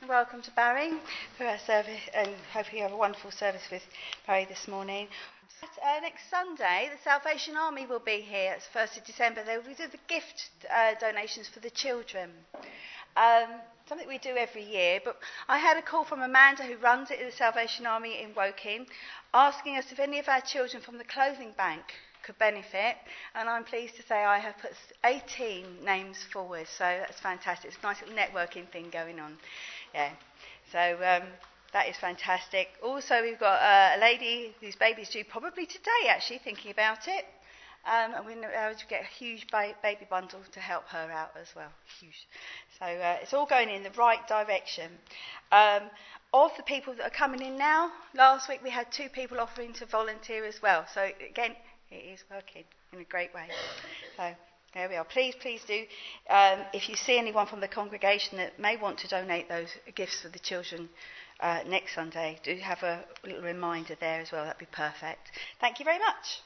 Welcome to Barry for our service, and hope you have a wonderful service with Barry this morning. Next Sunday, the Salvation Army will be here. It's 1st of December. They will do the gift donations for the children. Something we do every year, but I had a call from Amanda, who runs it at the Salvation Army in Woking, asking us if any of our children from the clothing bank could benefit, and I'm pleased to say I have put 18 names forward, so that's fantastic. It's a nice little networking thing going on. Yeah, so that is fantastic. Also, we've got a lady whose baby is due probably today, actually, thinking about it. And we're able to get a huge baby bundle to help her out as well. Huge. So it's all going in the right direction. Of the people that are coming in now, last week we had 2 people offering to volunteer as well. So again, it is working in a great way. So there we are. Please do. If you see anyone from the congregation that may want to donate those gifts for the children next Sunday, do have a little reminder there as well. That'd be perfect. Thank you very much.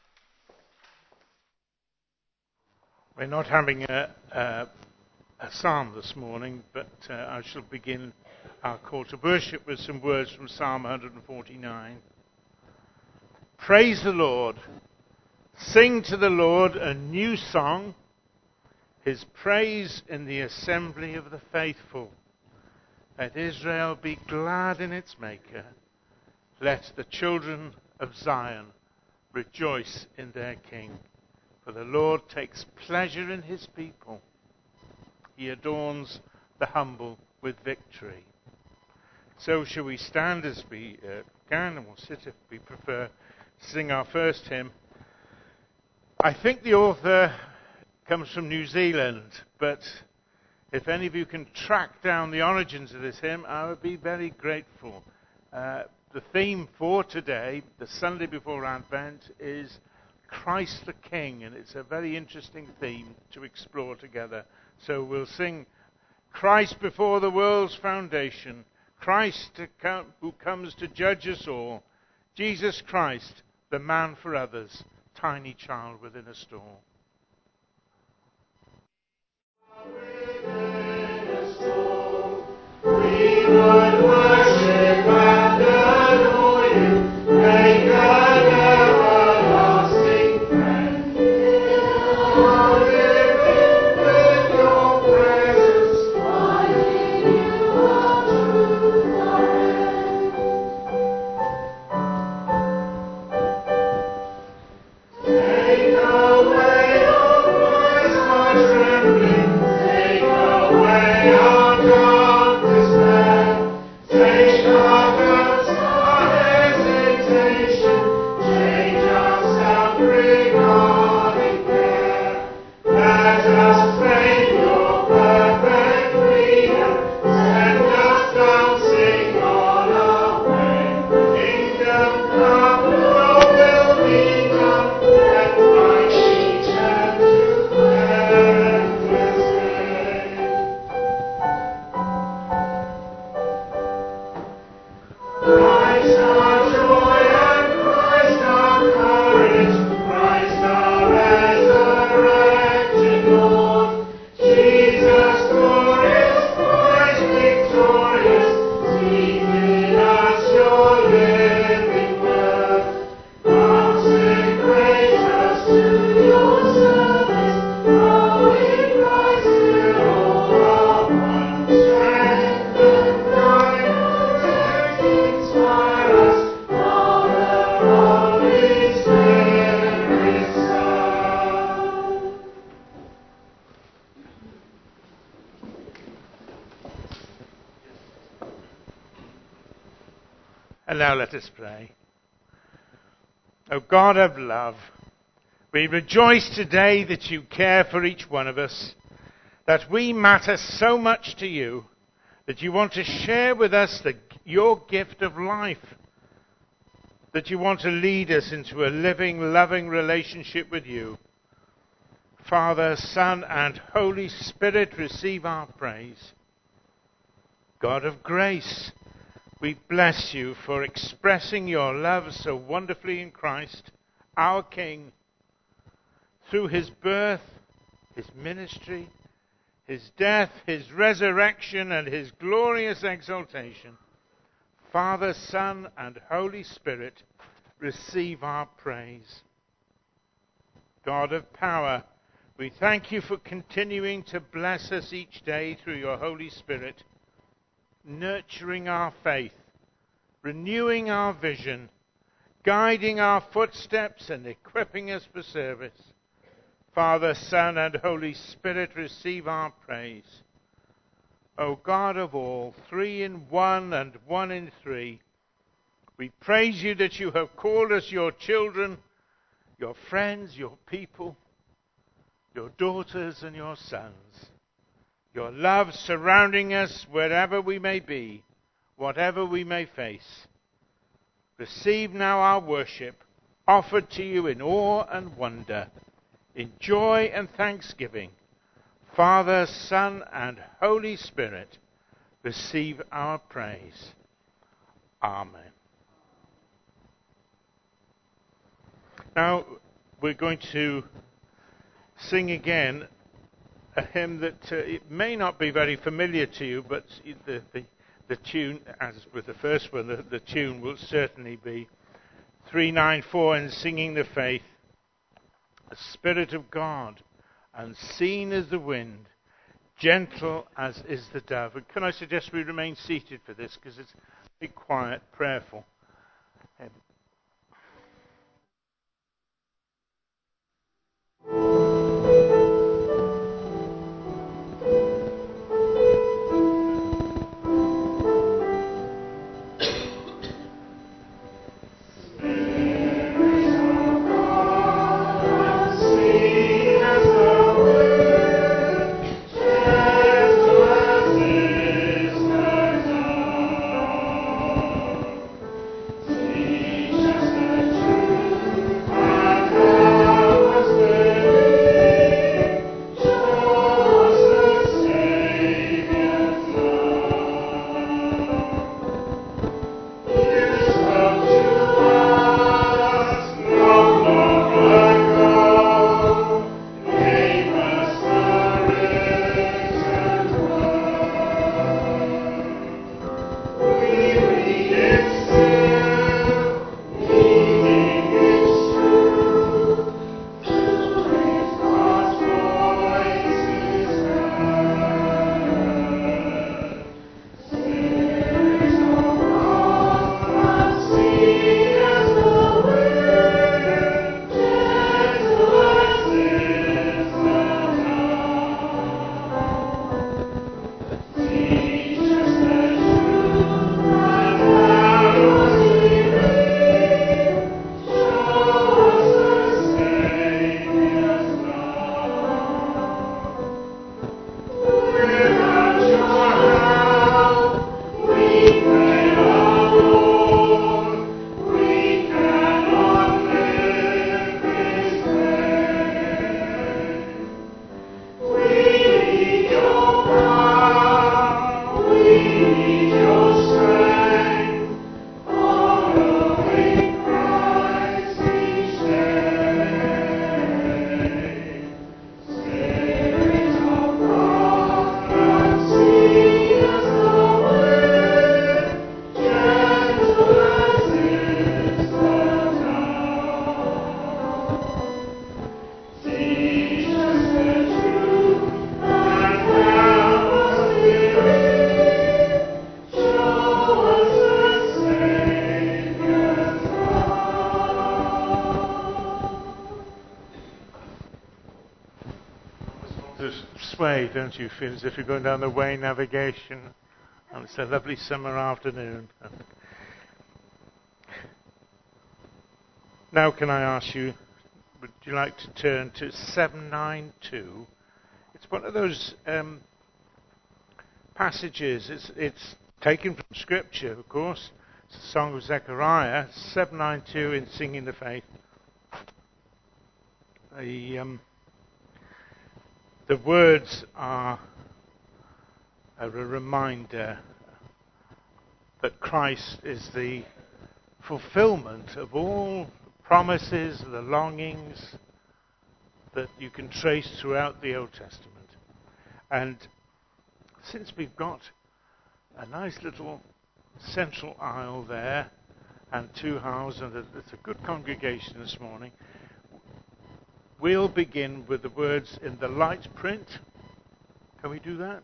We're not having a psalm this morning, but I shall begin our call to worship with some words from Psalm 149. Praise the Lord. Sing to the Lord a new song, his praise in the assembly of the faithful. Let Israel be glad in its Maker. Let the children of Zion rejoice in their King. For the Lord takes pleasure in his people. He adorns the humble with victory. So shall we stand as we can, and we'll sit if we prefer, sing our first hymn. I think the author comes from New Zealand, but if any of you can track down the origins of this hymn, I would be very grateful. The theme for today, the Sunday before Advent, is Christ the King, and it's a very interesting theme to explore together. So we'll sing Christ before the world's foundation, Christ who comes to judge us all, Jesus Christ, the man for others, tiny child within a stall. Within a stall, we would worship and adore you, make an everlasting friend. Fill living with your presence, finding you our truth, our end. Take away our Christ, our trembling. Take away our dark despair. Take our doubts, our hesitation. Change our self-regarding care. Let us claim your perfect freedom. Send us dancing on our way. Kingdom come, your will be done. Let light be turned to endless day. Christ our joy and Christ our courage, Christ our resurrected Lord. Jesus glorious, Christ victorious, speak in us your living word. Consecrate us to your service, how in Christ we're all are one. Strengthen, guide, protect, inspire us, Father, Holy Spirit, Son. And now let us pray. O God of love, we rejoice today that you care for each one of us, that we matter so much to you, that you want to share with us your gift of life, that you want to lead us into a living, loving relationship with you. Father, Son, and Holy Spirit, receive our praise. God of grace, we bless you for expressing your love so wonderfully in Christ, our King, through his birth, his ministry, his death, his resurrection, and his glorious exaltation, Father, Son, and Holy Spirit, receive our praise. God of power, we thank you for continuing to bless us each day through your Holy Spirit, nurturing our faith, renewing our vision, guiding our footsteps, and equipping us for service. Father, Son, and Holy Spirit, receive our praise. O God of all, 3 in 1 and 1 in 3, we praise you that you have called us your children, your friends, your people, your daughters and your sons. Your love surrounding us wherever we may be, whatever we may face. Receive now our worship, offered to you in awe and wonder, in joy and thanksgiving. Father, Son, and Holy Spirit, receive our praise. Amen. Now, we're going to sing again a hymn that it may not be very familiar to you, but the tune, as with the first one, the tune will certainly be 394, in Singing the Faith. The Spirit of God, unseen as the wind, gentle as is the dove. And can I suggest we remain seated for this, because it's very quiet, prayerful. Sway, don't you feel as if you're going down the Way navigation and it's a lovely summer afternoon? Now can I ask you, would you like to turn to 792? It's one of those passages, it's taken from Scripture, of course. It's the Song of Zechariah, 792 in Singing the Faith. The words are a reminder that Christ is the fulfillment of all promises, the longings that you can trace throughout the Old Testament. And since we've got a nice little central aisle there and two aisles, and it's a good congregation this morning, we'll begin with the words in the light print. Can we do that?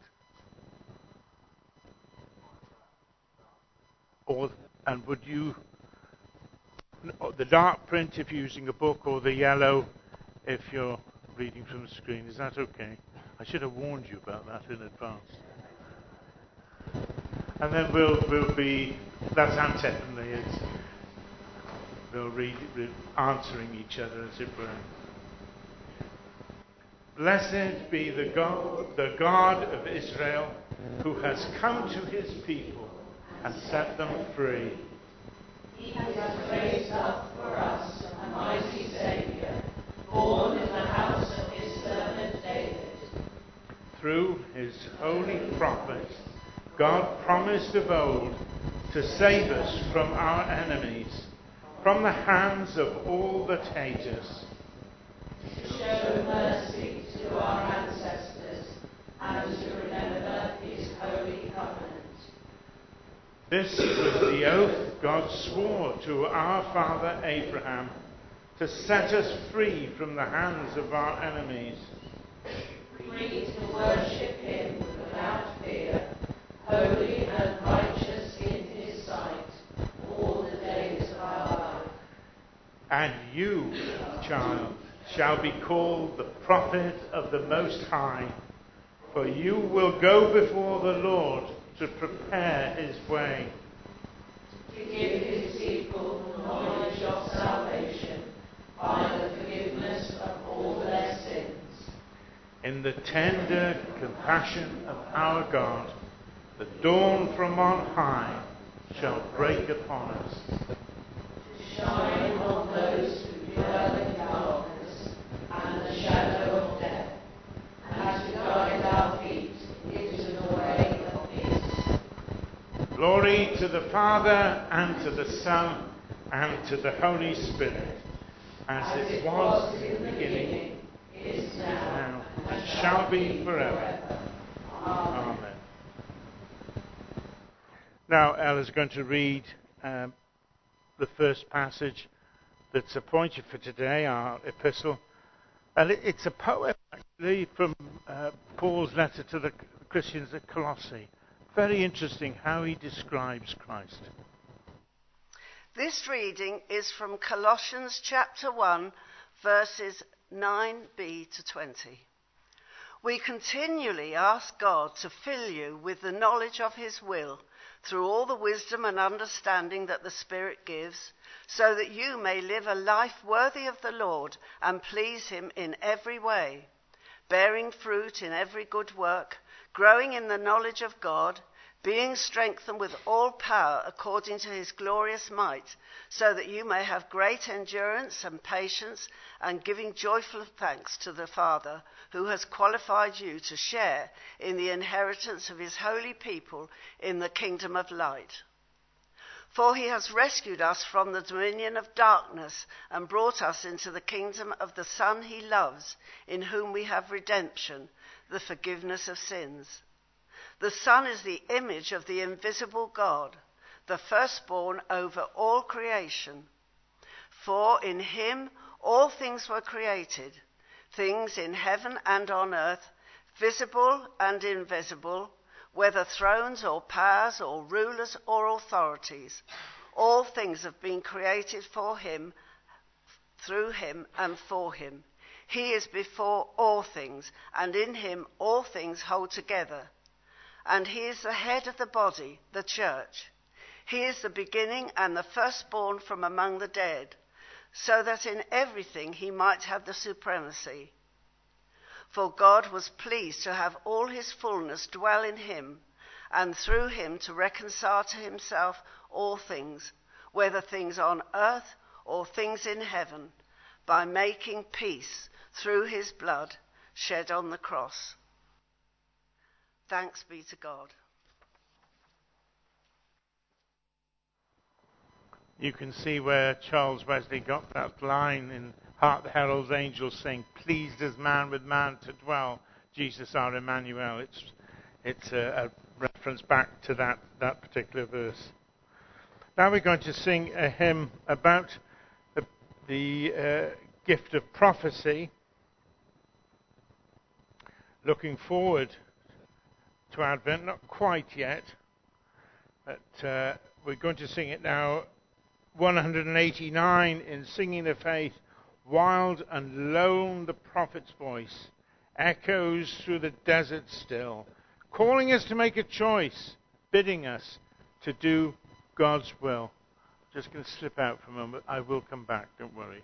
And would you, the dark print if you're using a book, or the yellow if you're reading from the screen? Is that okay? I should have warned you about that in advance. And then we'll be, that's antiphony, we'll read answering each other, as it were. Blessed be the God of Israel, who has come to his people and set them free. He has raised up for us a mighty Saviour, born in the house of his servant David. Through his holy prophets, God promised of old to save us from our enemies, from the hands of all that hate us. To show mercy to our ancestors and to remember his holy covenant. This was the oath God swore to our father Abraham, to set us free from the hands of our enemies. Free to worship him without fear, holy and righteous in his sight, all the days of our life. And you, child, shall be called the prophet of the Most High, for you will go before the Lord to prepare his way. To give his people knowledge of salvation by the forgiveness of all their sins. In the tender compassion of our God, the dawn from on high shall break upon us. To shine on those who dwell in darkness and the shadow of death, and to guide our feet into the way of peace. Glory to the Father, and to the Son, and to the Holy Spirit, as it was in the beginning, is now, and shall be forever. Amen. Now, Ella's going to read the first passage that's appointed for today, our epistle. And it's a poem, actually, from Paul's letter to the Christians at Colossae. Very interesting how he describes Christ. This reading is from Colossians chapter 1, verses 9b to 20. We continually ask God to fill you with the knowledge of his will through all the wisdom and understanding that the Spirit gives, so that you may live a life worthy of the Lord and please him in every way, bearing fruit in every good work, growing in the knowledge of God, being strengthened with all power according to his glorious might, so that you may have great endurance and patience, and giving joyful thanks to the Father, who has qualified you to share in the inheritance of his holy people in the kingdom of light. For he has rescued us from the dominion of darkness and brought us into the kingdom of the Son he loves, in whom we have redemption, the forgiveness of sins. The Son is the image of the invisible God, the firstborn over all creation. For in him all things were created, things in heaven and on earth, visible and invisible, whether thrones or powers or rulers or authorities. All things have been created for him, through him and for him. He is before all things, and in him all things hold together. And he is the head of the body, the church. He is the beginning and the firstborn from among the dead, so that in everything he might have the supremacy. For God was pleased to have all his fullness dwell in him, and through him to reconcile to himself all things, whether things on earth or things in heaven, by making peace through his blood shed on the cross. Thanks be to God. You can see where Charles Wesley got that line in Hark the Herald's Angels Sing, pleased as man with man to dwell. Jesus our Emmanuel. It's a reference back to that particular verse. Now we're going to sing a hymn about the gift of prophecy, looking forward to Advent, not quite yet, but we're going to sing it now. 189 in Singing of Faith. Wild and lone the prophet's voice echoes through the desert still, calling us to make a choice, bidding us to do God's will. Just going to slip out for a moment. I will come back, don't worry.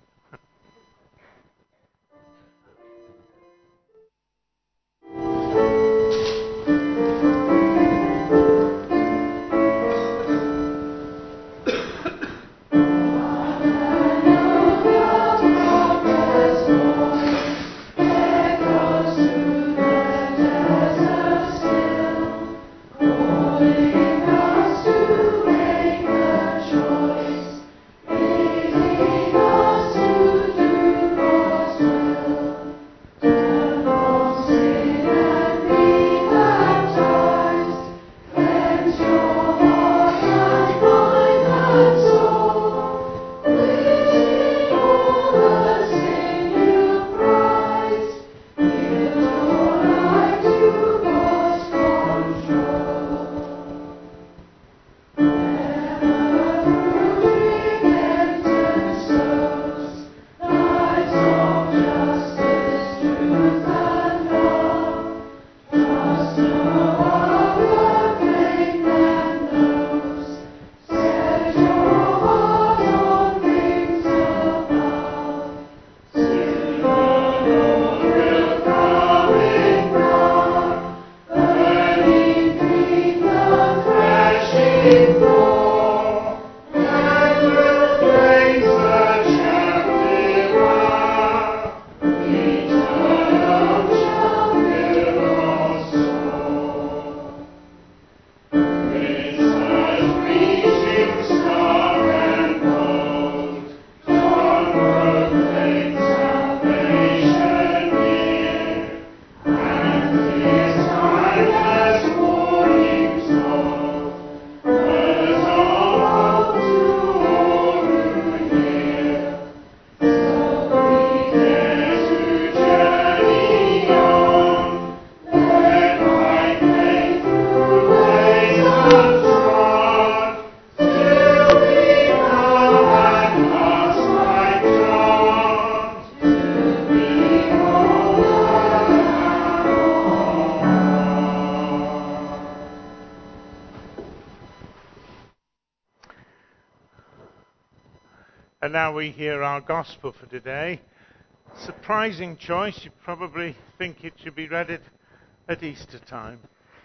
And now we hear our gospel for today. Surprising choice. You probably think it should be read at Easter time.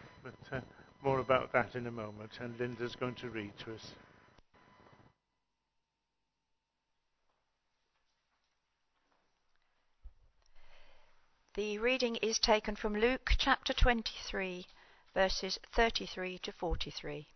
But more about that in a moment. And Linda's going to read to us. The reading is taken from Luke chapter 23, verses 33 to 43.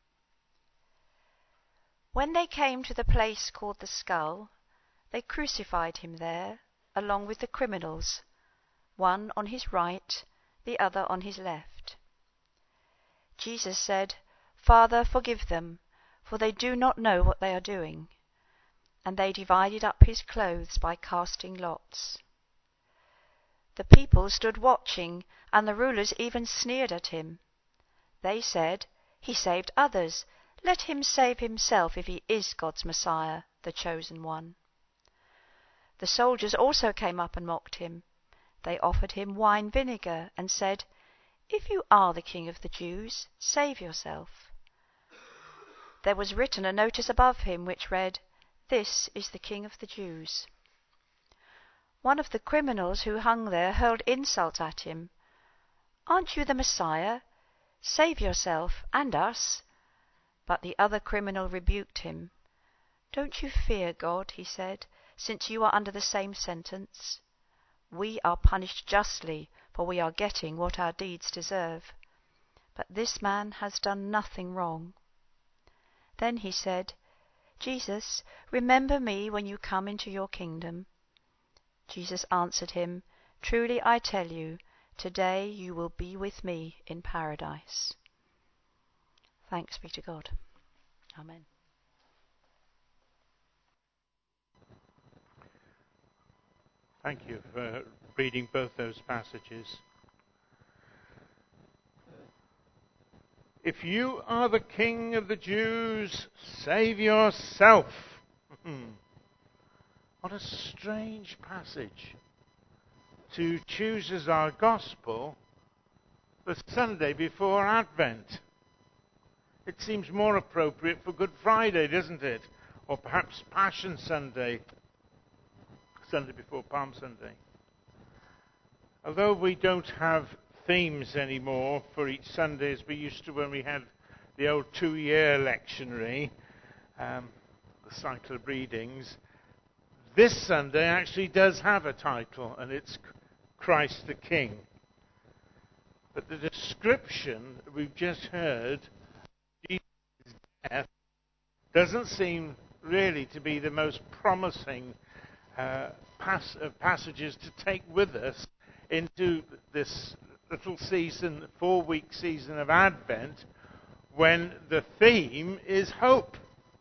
When they came to the place called the Skull, they crucified him there, along with the criminals, one on his right, the other on his left. Jesus said, "Father, forgive them, for they do not know what they are doing." And they divided up his clothes by casting lots. The people stood watching, and the rulers even sneered at him. They said, "He saved others. Let him save himself if he is God's Messiah, the chosen one." The soldiers also came up and mocked him. They offered him wine vinegar and said, "If you are the King of the Jews, save yourself." There was written a notice above him which read, "This is the King of the Jews." One of the criminals who hung there hurled insults at him. "Aren't you the Messiah? Save yourself and us." But the other criminal rebuked him. "Don't you fear God," he said, "since you are under the same sentence? We are punished justly, for we are getting what our deeds deserve. But this man has done nothing wrong." Then he said, "Jesus, remember me when you come into your kingdom." Jesus answered him, "Truly I tell you, Today you will be with me in paradise. Thanks be to God. Amen. Thank you for reading both those passages. If you are the King of the Jews, save yourself. What a strange passage to choose as our gospel the Sunday before Advent. It seems more appropriate for Good Friday, doesn't it? Or perhaps Passion Sunday, Sunday before Palm Sunday. Although we don't have themes anymore for each Sunday as we used to when we had the old 2-year lectionary, the cycle of readings, this Sunday actually does have a title, and it's Christ the King. But the description we've just heard, Jesus' death, doesn't seem really to be the most promising passages to take with us into this little season, 4-week season of Advent, when the theme is hope.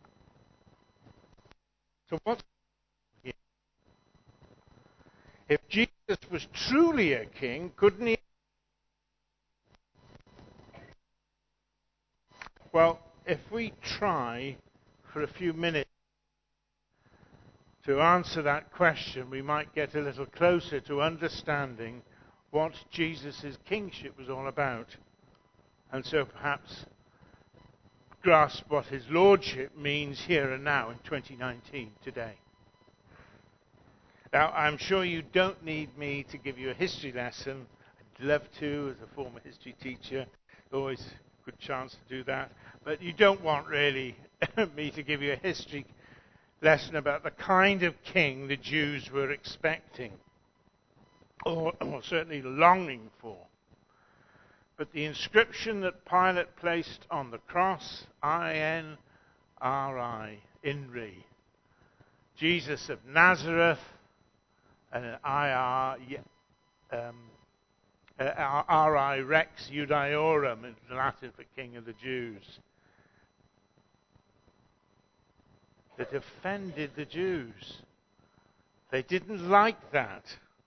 So what's here? If Jesus was truly a king, couldn't he? Well, if we try for a few minutes to answer that question, we might get a little closer to understanding what Jesus' kingship was all about. And so perhaps grasp what his lordship means here and now in 2019, today. Now, I'm sure you don't need me to give you a history lesson. I'd love to, as a former history teacher. Always a good chance to do that. But you don't want really me to give you a history lesson about the kind of king the Jews were expecting, or certainly longing for. But the inscription that Pilate placed on the cross, INRI, INRI, Jesus of Nazareth, and an RI Rex Judaeorum, in Latin for King of the Jews, that offended the Jews. They didn't like that.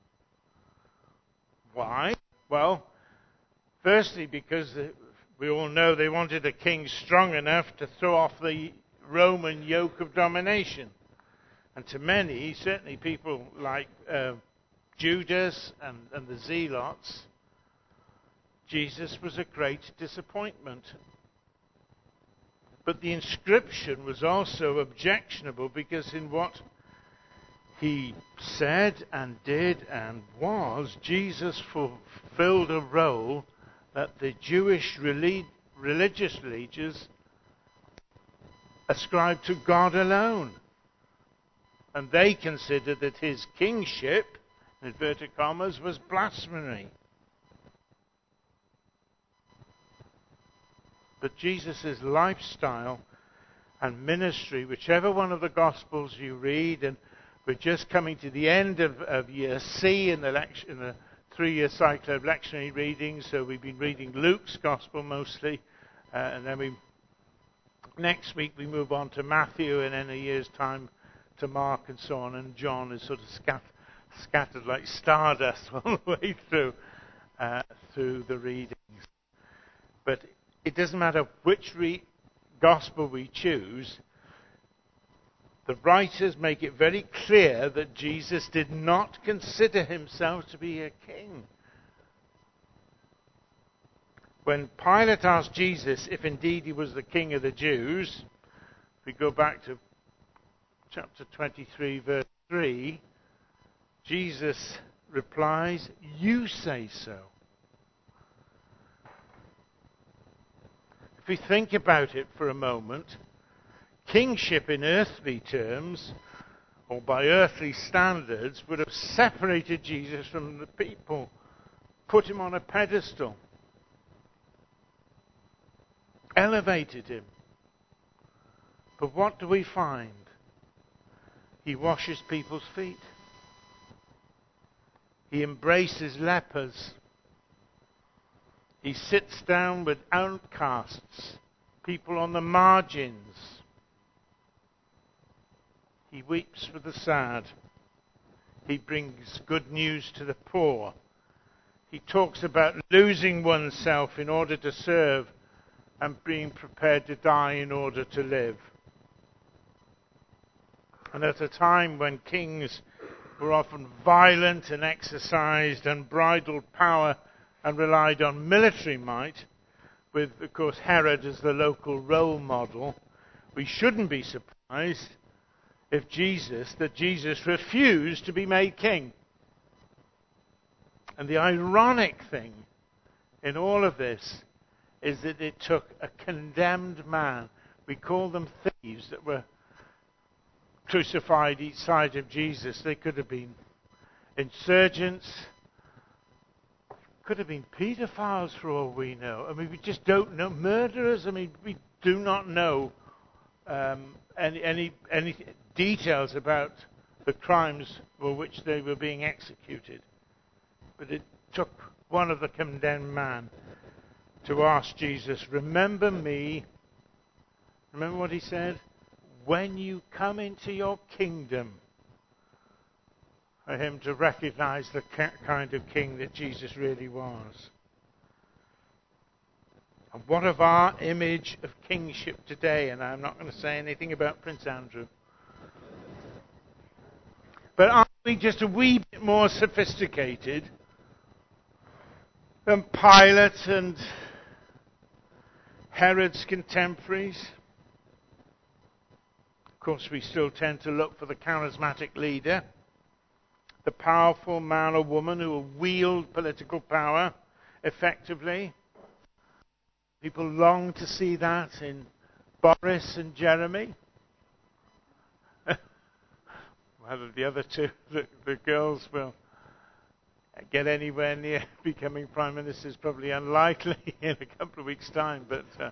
Why? Well, firstly, because we all know they wanted a king strong enough to throw off the Roman yoke of domination. And to many, certainly people like Judas and the Zealots, Jesus was a great disappointment. But the inscription was also objectionable because in what he said and did and was, Jesus fulfilled a role that the Jewish religious leaders ascribed to God alone. And they considered that his kingship, in inverted commas, was blasphemy. But Jesus' lifestyle and ministry, whichever one of the Gospels you read, and we're just coming to the end of year C in the 3-year cycle of lectionary readings, so we've been reading Luke's Gospel mostly, and then next week we move on to Matthew, and in a year's time to Mark and so on, and John is sort of scattered like stardust all the way through the readings. But it doesn't matter which gospel we choose, the writers make it very clear that Jesus did not consider himself to be a king. When Pilate asked Jesus if indeed he was the king of the Jews, if we go back to chapter 23, verse 3, Jesus replies, "You say so." If we think about it for a moment, kingship in earthly terms, or by earthly standards, would have separated Jesus from the people, put him on a pedestal, elevated him. But what do we find? He washes people's feet. He embraces lepers. He sits down with outcasts, people on the margins. He weeps for the sad. He brings good news to the poor. He talks about losing oneself in order to serve and being prepared to die in order to live. And at a time when kings were often violent and exercised unbridled power and relied on military might, with, of course, Herod as the local role model, we shouldn't be surprised that Jesus refused to be made king. And the ironic thing in all of this is that it took a condemned man, we call them thieves, that were crucified each side of Jesus. They could have been insurgents, could have been paedophiles for all we know. I mean, we just don't know. Murderers, I mean, we do not know any details about the crimes for which they were being executed. But it took one of the condemned men to ask Jesus, remember me. Remember what he said? When you come into your kingdom. For him to recognize the kind of king that Jesus really was. And what of our image of kingship today? And I'm not going to say anything about Prince Andrew. But aren't we just a wee bit more sophisticated than Pilate and Herod's contemporaries? Of course, we still tend to look for the charismatic leader, the powerful man or woman who will wield political power effectively. People long to see that in Boris and Jeremy. Whether the other two, the girls, will get anywhere near becoming prime minister is probably unlikely in a couple of weeks' time.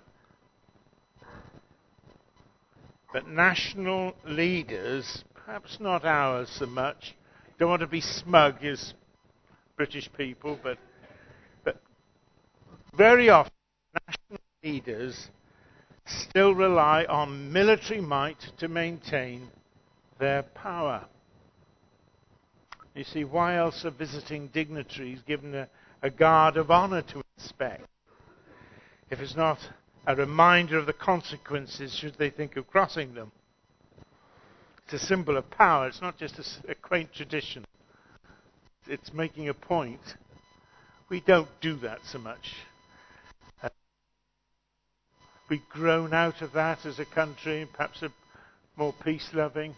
But national leaders, perhaps not ours so much, don't want to be smug as British people, but very often national leaders still rely on military might to maintain their power. You see, why else are visiting dignitaries given a guard of honor to inspect, if it's not a reminder of the consequences should they think of crossing them? It's a symbol of power. It's not just a quaint tradition. It's making a point. We don't do that so much. We've grown out of that as a country, perhaps more peace-loving.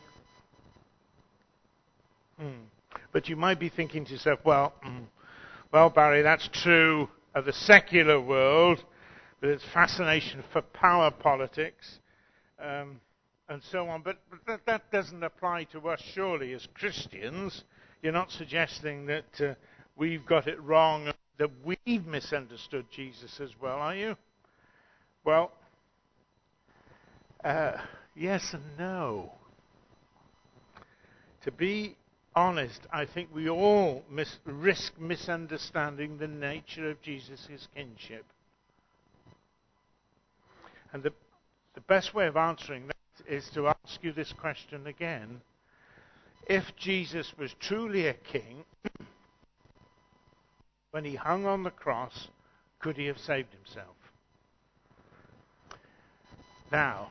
But you might be thinking to yourself, well, Barry, that's true of the secular world, with its fascination for power politics, and so on. But that doesn't apply to us, surely, as Christians. You're not suggesting that we've got it wrong, that we've misunderstood Jesus as well, are you? Well, yes and no. To be honest, I think we all risk misunderstanding the nature of Jesus' kingship. And the best way of answering that is to ask you this question again. If Jesus was truly a king, when he hung on the cross, could he have saved himself? Now,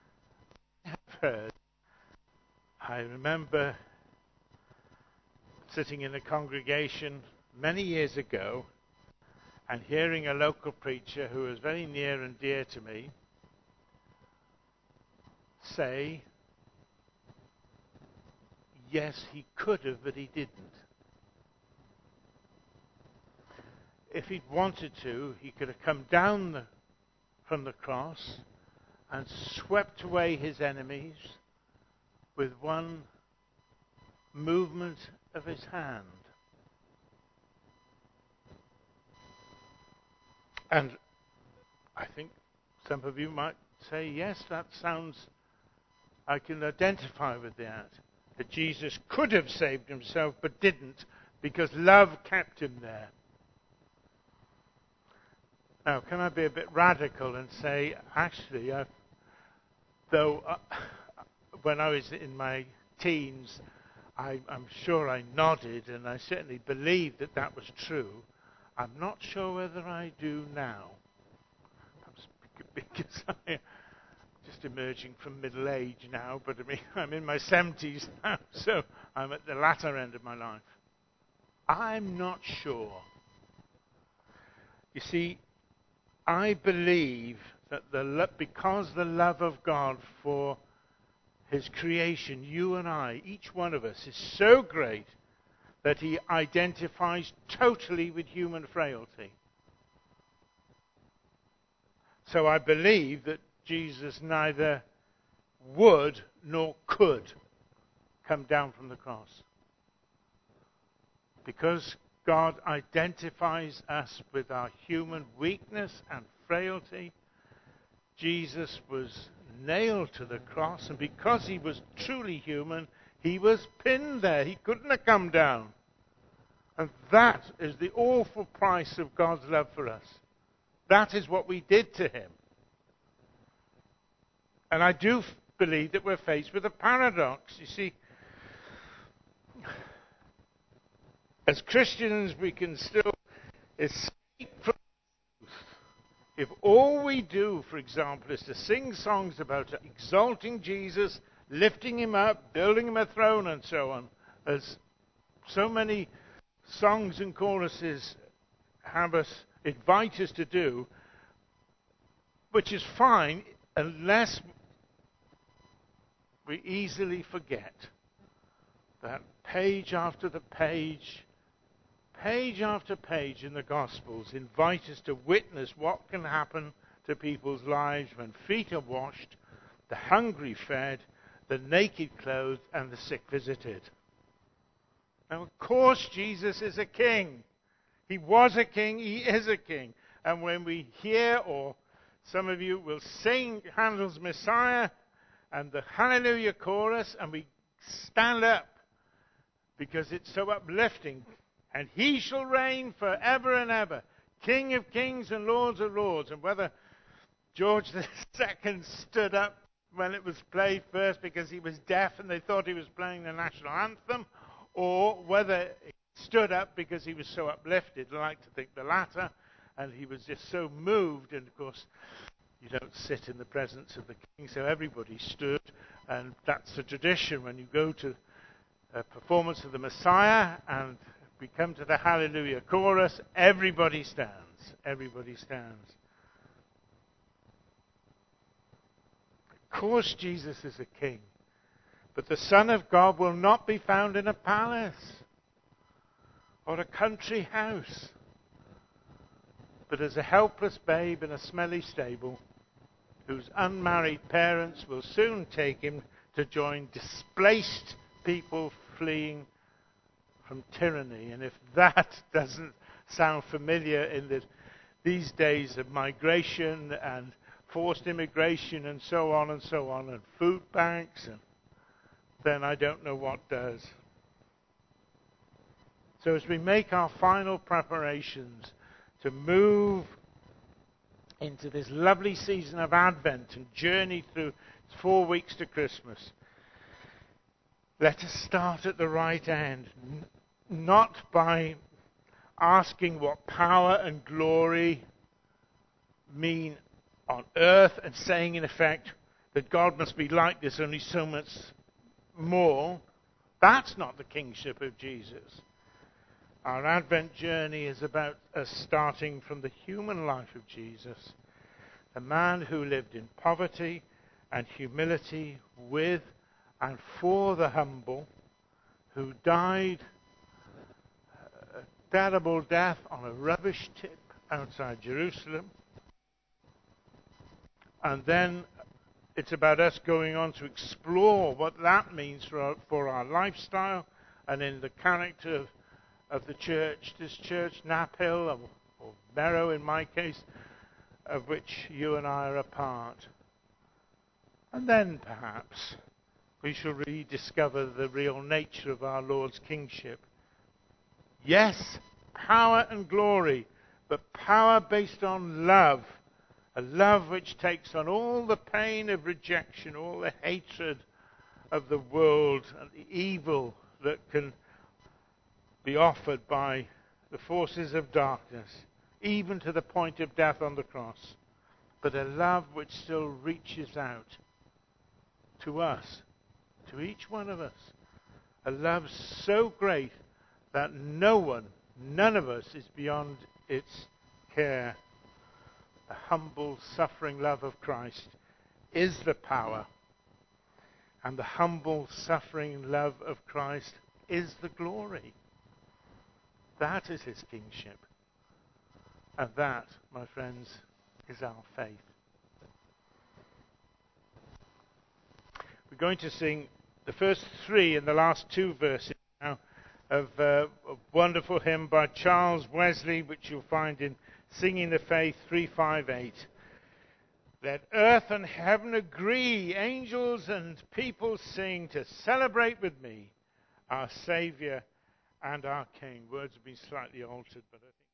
I remember sitting in a congregation many years ago and hearing a local preacher who was very near and dear to me say, yes, he could have, but he didn't. If he'd wanted to, he could have come down from the cross and swept away his enemies with one movement of his hand. And I think some of you might say, yes, that sounds, I can identify with that Jesus could have saved himself but didn't, because love kept him there. Now, can I be a bit radical and say, actually, when I was in my teens, I'm sure I nodded and I certainly believed that that was true. I'm not sure whether I do now. Perhaps because I'm just emerging from middle age now, but I mean, I'm in my 70s now, so I'm at the latter end of my life. I'm not sure. You see, I believe that because the love of God for His creation, you and I, each one of us, is so great that He identifies totally with human frailty. So I believe that Jesus neither would nor could come down from the cross. Because God identifies us with our human weakness and frailty, Jesus was nailed to the cross, and because He was truly human, He was pinned there. He couldn't have come down. And that is the awful price of God's love for us. That is what we did to Him. And I do believe that we're faced with a paradox. You see, as Christians, we can still escape from truth if all we do, for example, is to sing songs about exalting Jesus, lifting Him up, building Him a throne, and so on, as so many songs and choruses invite us to do, which is fine unless we easily forget that page after page after page in the Gospels invite us to witness what can happen to people's lives when feet are washed, the hungry fed, the naked clothed, and the sick visited. Now, of course, Jesus is a king. He was a king. He is a king. And when we hear, or some of you will sing Handel's Messiah and the Hallelujah chorus, and we stand up because it's so uplifting. And He shall reign forever and ever, King of kings and Lords of lords. And whether George II stood up when it was played first because he was deaf and they thought he was playing the national anthem, or whether he stood up because he was so uplifted, I like to think the latter, and he was just so moved. And of course, you don't sit in the presence of the king, so everybody stood, and that's the tradition. When you go to a performance of the Messiah and we come to the Hallelujah chorus, everybody stands. Everybody stands. Of course, Jesus is a king, but the Son of God will not be found in a palace or a country house, but as a helpless babe in a smelly stable, whose unmarried parents will soon take Him to join displaced people fleeing from tyranny. And if that doesn't sound familiar in these days of migration and forced immigration and so on, and food banks, then I don't know what does. So as we make our final preparations to move into this lovely season of Advent and journey through 4 weeks to Christmas, let us start at the right end, not by asking what power and glory mean on earth and saying, in effect, that God must be like this, only so much more. That's not the kingship of Jesus. Our Advent journey is about us starting from the human life of Jesus, a man who lived in poverty and humility with and for the humble, who died a terrible death on a rubbish tip outside Jerusalem. And then it's about us going on to explore what that means for our lifestyle and in the character of the church, this church, Knaphill, or Merrow in my case, of which you and I are a part. And then perhaps we shall rediscover the real nature of our Lord's kingship. Yes, power and glory, but power based on love, a love which takes on all the pain of rejection, all the hatred of the world and the evil that can be offered by the forces of darkness, even to the point of death on the cross, but a love which still reaches out to us, to each one of us. A love so great that none of us is beyond its care. The humble, suffering love of Christ is the power, and the humble, suffering love of Christ is the glory. That is his kingship. And that, my friends, is our faith. We're going to sing the first three and the last two verses now of a wonderful hymn by Charles Wesley, which you'll find in Singing the Faith 358. Let earth and heaven agree, angels and people sing, to celebrate with me our Saviour and our King. Words have been slightly altered, but I think...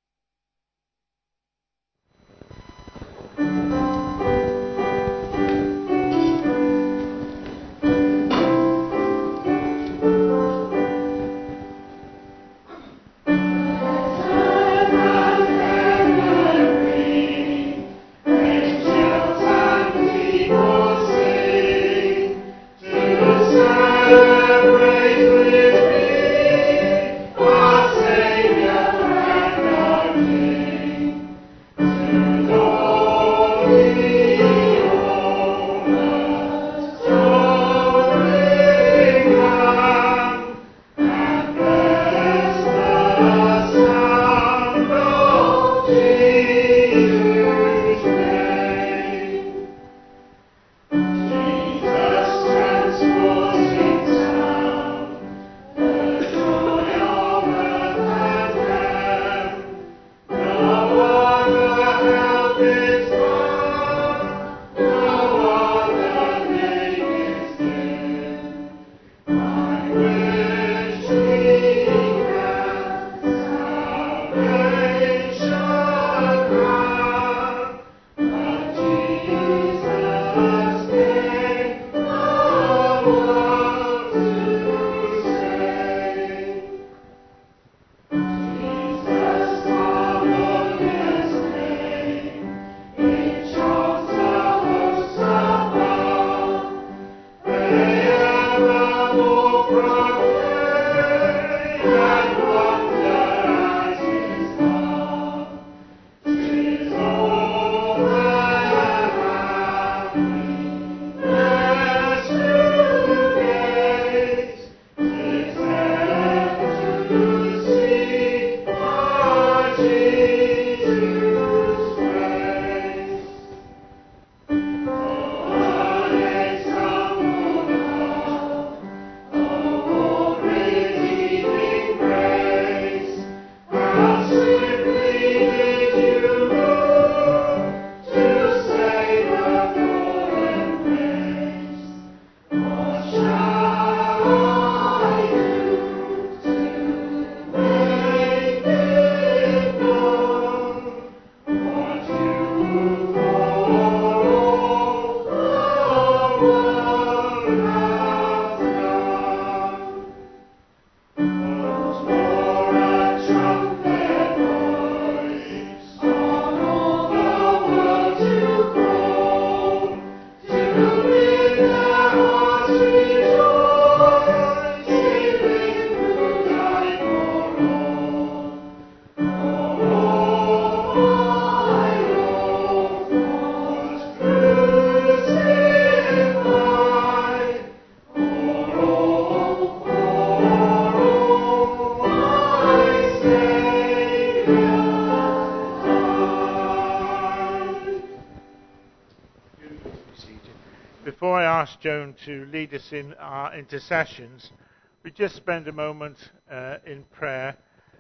Before I ask Joan to lead us in our intercessions, we just spend a moment in prayer,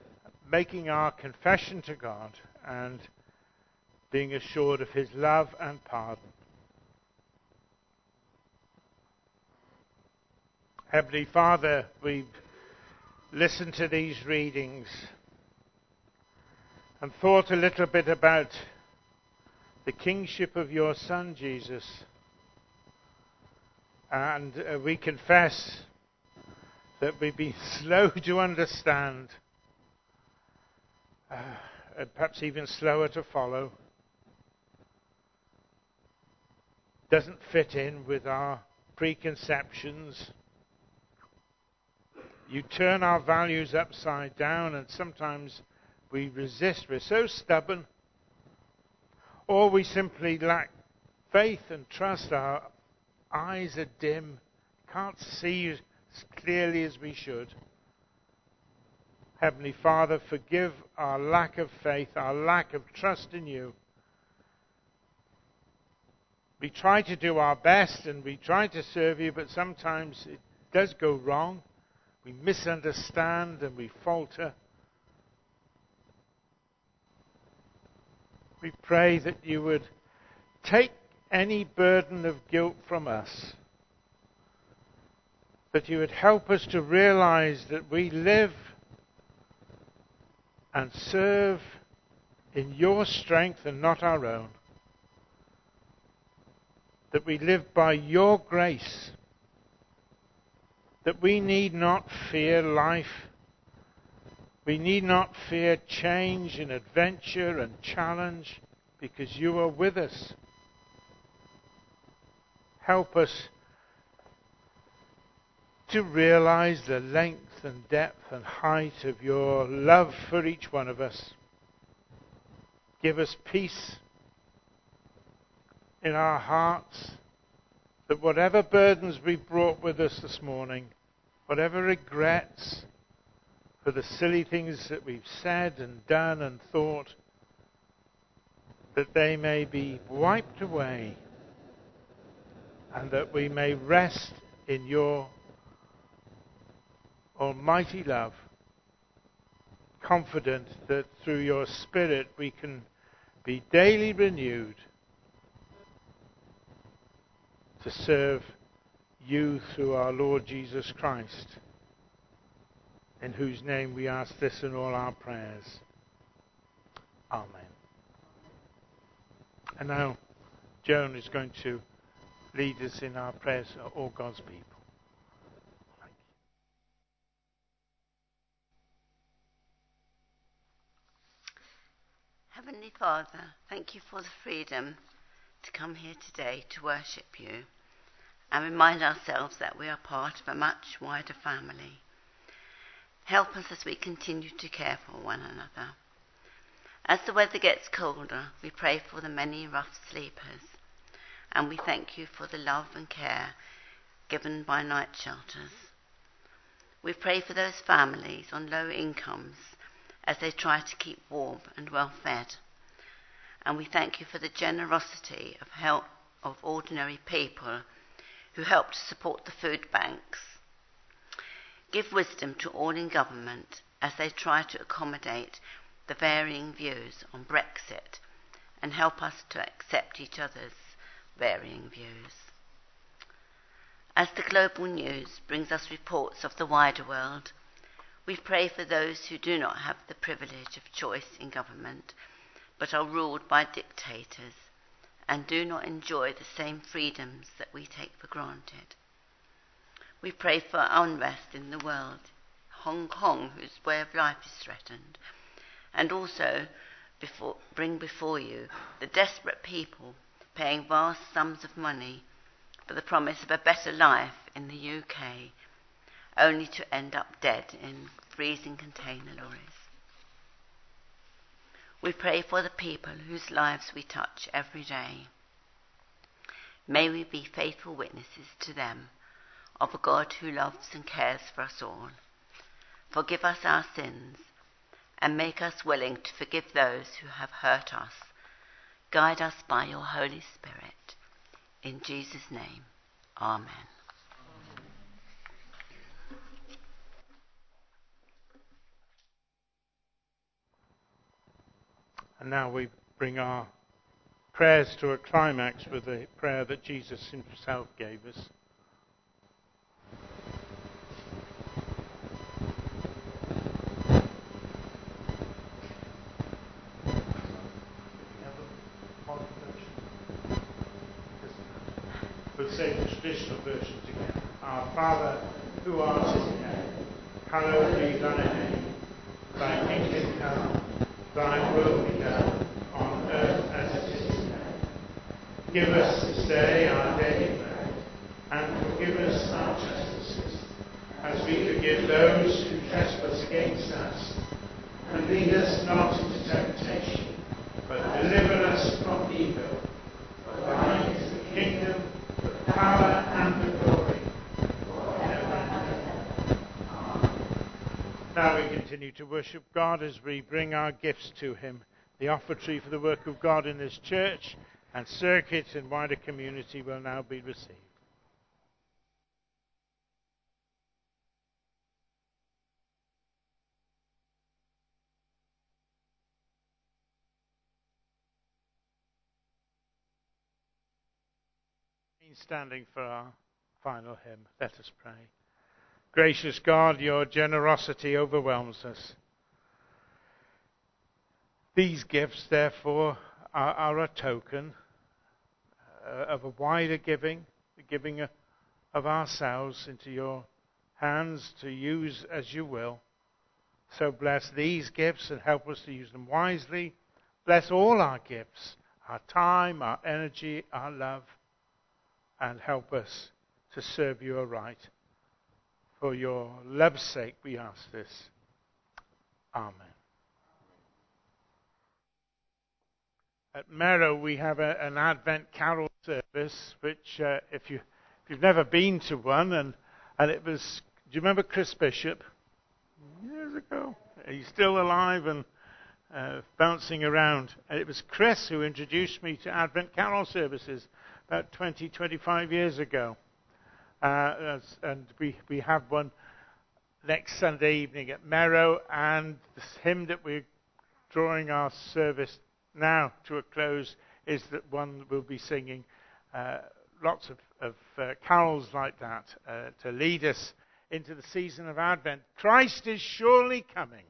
making our confession to God and being assured of his love and pardon. Heavenly Father, we listen to these readings and thought a little bit about the kingship of your Son, Jesus. And we confess that we've been slow to understand, and perhaps even slower to follow. Doesn't fit in with our preconceptions. You turn our values upside down, and sometimes we resist. We're so stubborn. Or we simply lack faith and trust. Our eyes are dim. Can't see as clearly as we should. Heavenly Father, forgive our lack of faith, our lack of trust in you. We try to do our best and we try to serve you, but sometimes it does go wrong. We misunderstand and we falter. We pray that you would take any burden of guilt from us, that you would help us to realize that we live and serve in your strength and not our own, that we live by your grace, that we need not fear life. We need not fear change and adventure and challenge because you are with us. Help us to realize the length and depth and height of your love for each one of us. Give us peace in our hearts, that whatever burdens we've brought with us this morning, whatever regrets for the silly things that we've said and done and thought, that they may be wiped away and that we may rest in your almighty love, confident that through your Spirit we can be daily renewed to serve you through our Lord Jesus Christ, in whose name we ask this in all our prayers. Amen. And now Joan is going to lead us in our prayers for all God's people. Heavenly Father, thank you for the freedom to come here today to worship you and remind ourselves that we are part of a much wider family. Help us as we continue to care for one another. As the weather gets colder, we pray for the many rough sleepers, and we thank you for the love and care given by night shelters. We pray for those families on low incomes as they try to keep warm and well fed. And we thank you for the generosity of help of ordinary people who help to support the food banks. Give wisdom to all in government as they try to accommodate the varying views on Brexit and help us to accept each other's varying views. As the global news brings us reports of the wider world, we pray for those who do not have the privilege of choice in government, but are ruled by dictators and do not enjoy the same freedoms that we take for granted. We pray for unrest in the world, Hong Kong, whose way of life is threatened, and also bring before you the desperate people paying vast sums of money for the promise of a better life in the UK, only to end up dead in freezing container lorries. We pray for the people whose lives we touch every day. May we be faithful witnesses to them of a God who loves and cares for us all. Forgive us our sins and make us willing to forgive those who have hurt us. Guide us by your Holy Spirit. In Jesus' name, Amen. And now we bring our prayers to a climax with the prayer that Jesus himself gave us. say the traditional versions again. Our Father, who art in heaven, hallowed be thy name. Thy kingdom come, thy will be done, on earth as it is in heaven. Give us this day our daily bread, and forgive us our trespasses, as we forgive those who trespass against us. And lead us not into temptation, but deliver us from evil. For thine is the kingdom, the power, and the glory, forever and ever. Amen. Now we continue to worship God as we bring our gifts to Him. The offertory for the work of God in this church and circuit and wider community will now be received. Standing for our final hymn, let us pray. Gracious God, your generosity overwhelms us. These gifts, therefore, are a token of a wider giving, the giving of ourselves into your hands to use as you will. So bless these gifts and help us to use them wisely. Bless all our gifts, our time, our energy, our love, and help us to serve you aright. For your love's sake we ask this. Amen. At Merrow we have an Advent carol service, which if you've never been to one, and it was, do you remember Chris Bishop? Years ago. He's still alive and bouncing around. And it was Chris who introduced me to Advent carol services about 25 years ago. And we have one next Sunday evening at Merrow, and the hymn that we're drawing our service now to a close is that one we'll be singing lots of carols like that to lead us into the season of Advent. Christ is surely coming.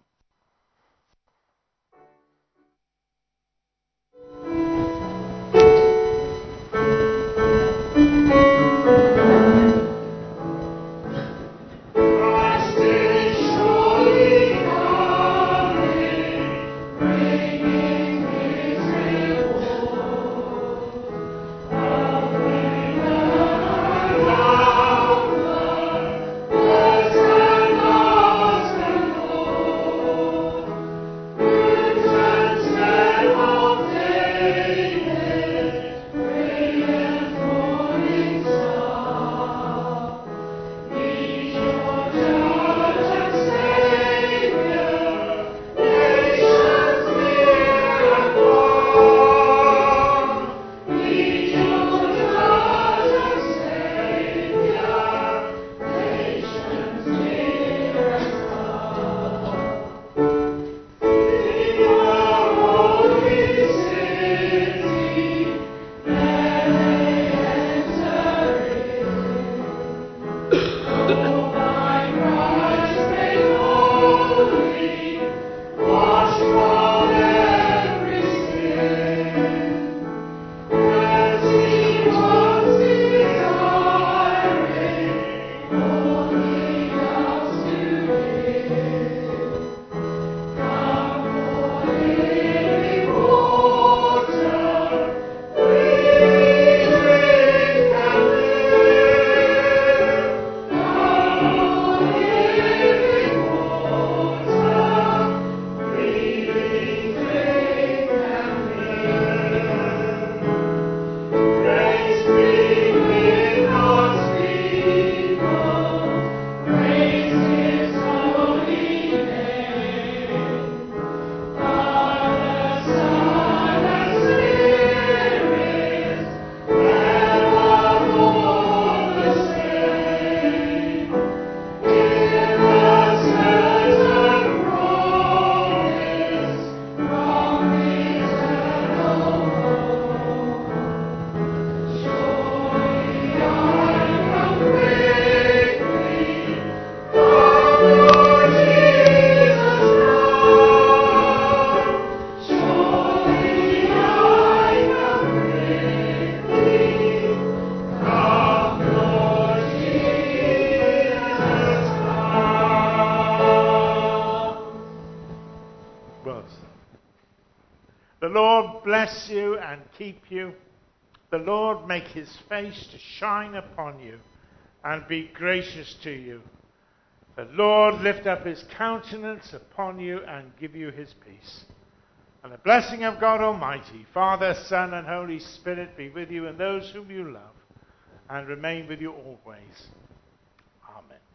Lord bless you and keep you. The Lord make his face to shine upon you and be gracious to you. The Lord lift up his countenance upon you and give you his peace. And the blessing of God Almighty, Father, Son, and Holy Spirit be with you and those whom you love, and remain with you always. Amen.